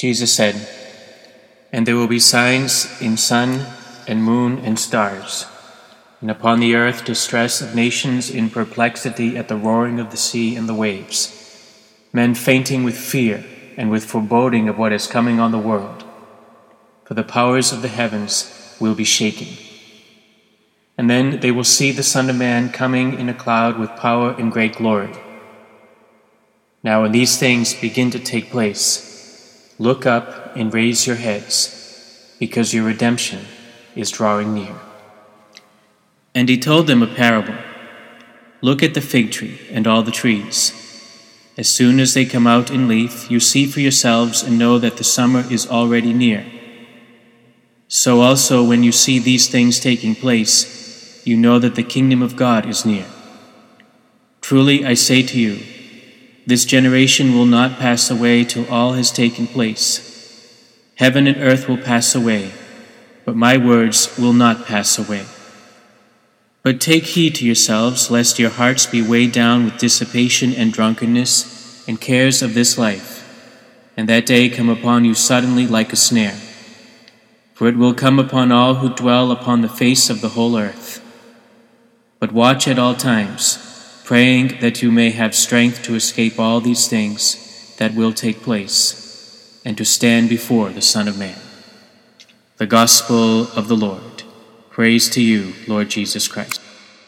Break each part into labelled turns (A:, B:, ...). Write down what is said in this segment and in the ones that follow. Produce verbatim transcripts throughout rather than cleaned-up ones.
A: Jesus said, "And there will be signs in sun and moon and stars, and upon the earth distress of nations in perplexity at the roaring of the sea and the waves, men fainting with fear and with foreboding of what is coming on the world. For the powers of the heavens will be shaken. And then they will see the Son of Man coming in a cloud with power and great glory. Now when these things begin to take place, look up and raise your heads, because your redemption is drawing near." And he told them a parable. "Look at the fig tree and all the trees. As soon as they come out in leaf, you see for yourselves and know that the summer is already near. So also when you see these things taking place, you know that the kingdom of God is near. Truly I say to you, this generation will not pass away till all has taken place. Heaven and earth will pass away, but my words will not pass away. But take heed to yourselves, lest your hearts be weighed down with dissipation and drunkenness and cares of this life, and that day come upon you suddenly like a snare. For it will come upon all who dwell upon the face of the whole earth. But watch at all times, praying that you may have strength to escape all these things that will take place, and to stand before the Son of Man." The Gospel of the Lord. Praise to you, Lord Jesus Christ.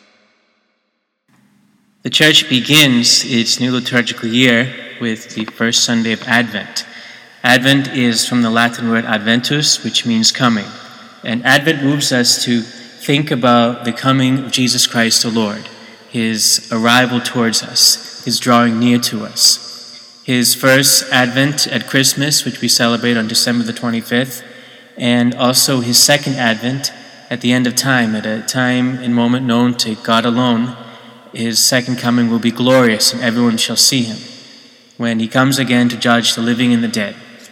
A: The Church begins its new liturgical year with the first Sunday of Advent. Advent is from the Latin word adventus, which means coming. And Advent moves us to think about the coming of Jesus Christ the Lord, his arrival towards us, his drawing near to us. His first Advent at Christmas, which we celebrate on December the twenty-fifth, and also his second Advent at the end of time, at a time and moment known to God alone. His second coming will be glorious, and everyone shall see him, when he comes again to judge the living and the dead.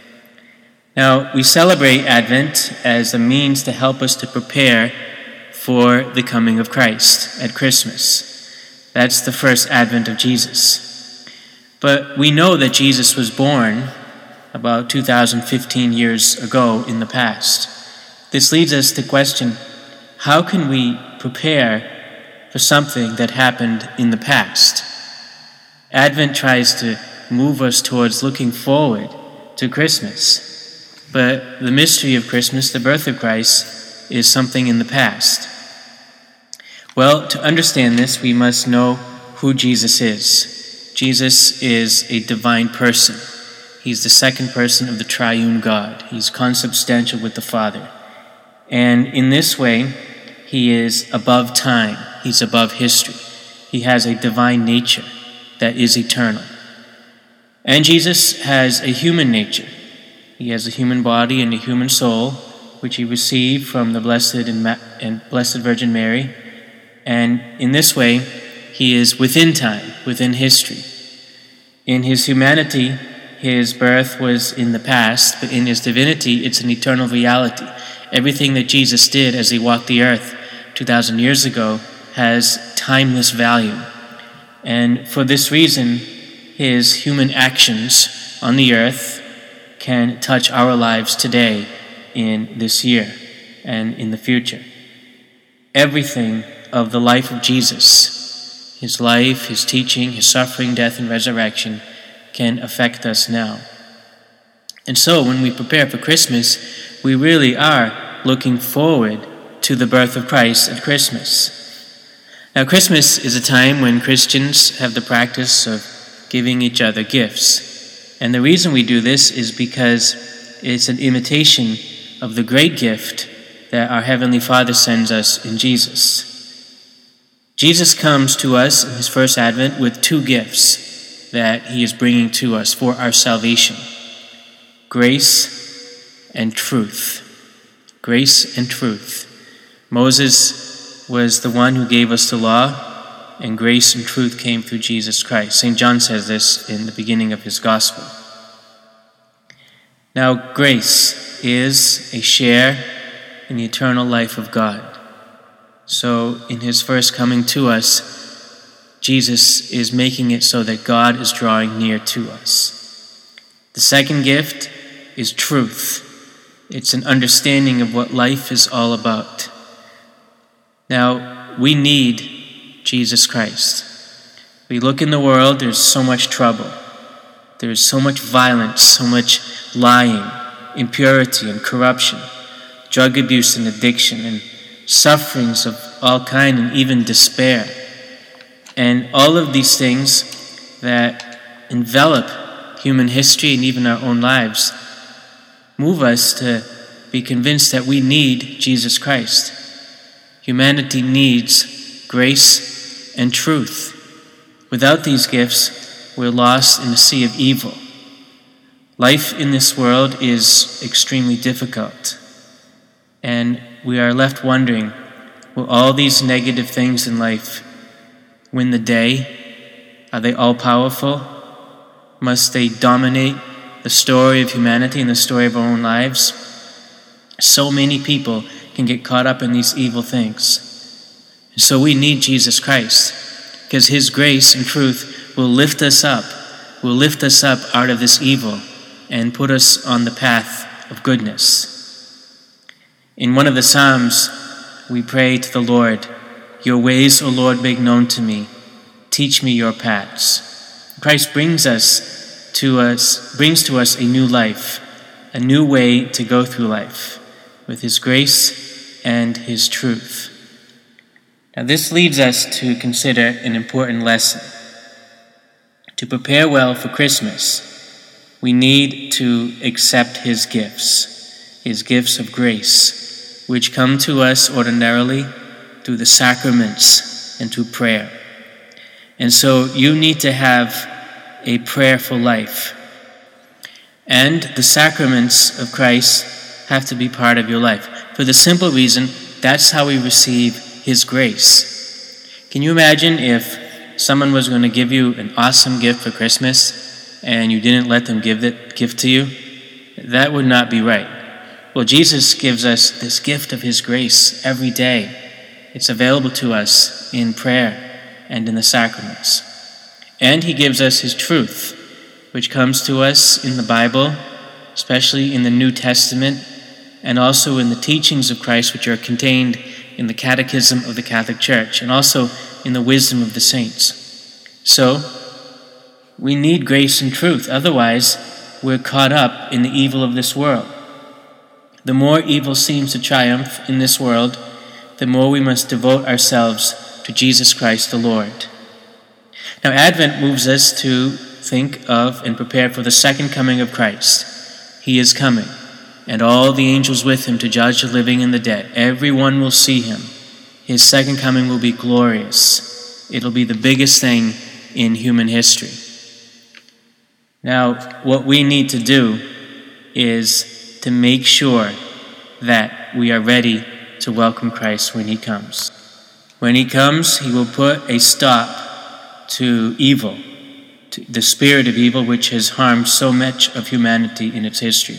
A: Now, we celebrate Advent as a means to help us to prepare for the coming of Christ at Christmas. That's the first Advent of Jesus. But we know that Jesus was born about two thousand fifteen years ago in the past. This leads us to question, how can we prepare for something that happened in the past? Advent tries to move us towards looking forward to Christmas. But the mystery of Christmas, the birth of Christ, is something in the past. Well, to understand this, we must know who Jesus is. Jesus is a divine person. He's the second person of the triune God. He's consubstantial with the Father. And in this way, he is above time. He's above history. He has a divine nature that is eternal. And Jesus has a human nature. He has a human body and a human soul, which he received from the Blessed and, Ma- and Blessed Virgin Mary. And in this way, he is within time, within history. In his humanity, his birth was in the past, but in his divinity, it's an eternal reality. Everything that Jesus did as he walked the earth two thousand years ago has timeless value. And for this reason, his human actions on the earth can touch our lives today, in this year, and in the future. Everything of the life of Jesus, his life, his teaching, his suffering, death, and resurrection, can affect us now. And so when we prepare for Christmas, we really are looking forward to the birth of Christ at Christmas. Now, Christmas is a time when Christians have the practice of giving each other gifts. And the reason we do this is because it's an imitation of the great gift that our Heavenly Father sends us in Jesus. Jesus comes to us in his first Advent with two gifts that he is bringing to us for our salvation: grace and truth. Grace and truth. Moses was the one who gave us the law, and grace and truth came through Jesus Christ. Saint John says this in the beginning of his gospel. Now, grace is a share in the eternal life of God. So, in his first coming to us, Jesus is making it so that God is drawing near to us. The second gift is truth. It's an understanding of what life is all about. Now, we need Jesus Christ. We look in the world, there's so much trouble. There's so much violence, so much lying, impurity and corruption, drug abuse and addiction, and sufferings of all kind, and even despair. And all of these things that envelop human history and even our own lives move us to be convinced that we need Jesus Christ. Humanity needs grace and truth. Without these gifts, we're lost in a sea of evil. Life in this world is extremely difficult, and we are left wondering, will all these negative things in life win the day? Are they all powerful? Must they dominate the story of humanity and the story of our own lives? So many people can get caught up in these evil things. And so we need Jesus Christ, because his grace and truth will lift us up, will lift us up out of this evil and put us on the path of goodness. In one of the Psalms, we pray to the Lord, "Your ways, O Lord, make known to me. Teach me your paths." Christ brings us to us, brings to us a new life, a new way to go through life, with his grace and his truth. Now this leads us to consider an important lesson. To prepare well for Christmas, we need to accept his gifts, his gifts of grace, which come to us ordinarily through the sacraments and through prayer. And so you need to have a prayerful life. And the sacraments of Christ have to be part of your life, for the simple reason that's how we receive his grace. Can you imagine if someone was going to give you an awesome gift for Christmas and you didn't let them give that gift to you? That would not be right. Well, Jesus gives us this gift of his grace every day. It's available to us in prayer and in the sacraments. And he gives us his truth, which comes to us in the Bible, especially in the New Testament, and also in the teachings of Christ, which are contained in the Catechism of the Catholic Church, and also in the wisdom of the saints. So, we need grace and truth. Otherwise, we're caught up in the evil of this world. The more evil seems to triumph in this world, the more we must devote ourselves to Jesus Christ the Lord. Now, Advent moves us to think of and prepare for the second coming of Christ. He is coming, and all the angels with him to judge the living and the dead. Everyone will see him. His second coming will be glorious. It'll be the biggest thing in human history. Now, what we need to do is to make sure that we are ready to welcome Christ when he comes. When he comes, he will put a stop to evil, to the spirit of evil which has harmed so much of humanity in its history.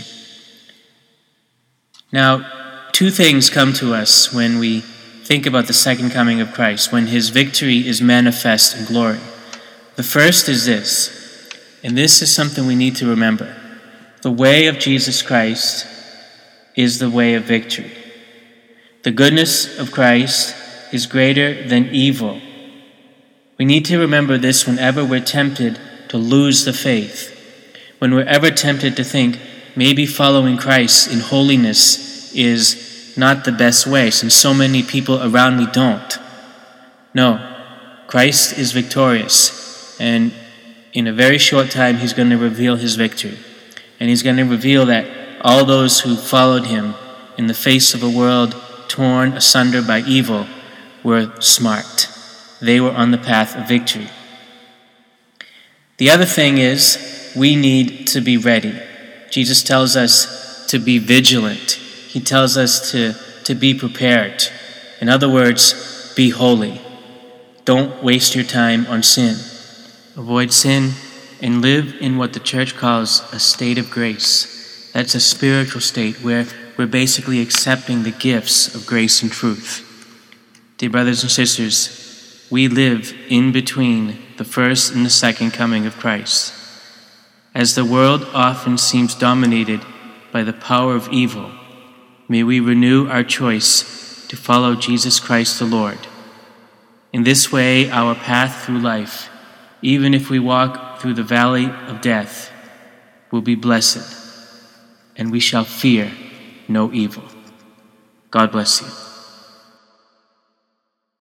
A: Now, two things come to us when we think about the second coming of Christ, when his victory is manifest in glory. The first is this, and this is something we need to remember. The way of Jesus Christ is the way of victory. The goodness of Christ is greater than evil. We need to remember this whenever we're tempted to lose the faith, when we're ever tempted to think maybe following Christ in holiness is not the best way, since so many people around me don't. No, Christ is victorious, and in a very short time he's going to reveal his victory. And he's going to reveal that all those who followed him in the face of a world torn asunder by evil were smart. They were on the path of victory. The other thing is, we need to be ready. Jesus tells us to be vigilant. He tells us to, to be prepared. In other words, be holy. Don't waste your time on sin. Avoid sin and live in what the church calls a state of grace. That's a spiritual state where we're basically accepting the gifts of grace and truth. Dear brothers and sisters, we live in between the first and the second coming of Christ. As the world often seems dominated by the power of evil, may we renew our choice to follow Jesus Christ the Lord. In this way, our path through life, even if we walk through the valley of death, will be blessed, and we shall fear no evil. God bless you.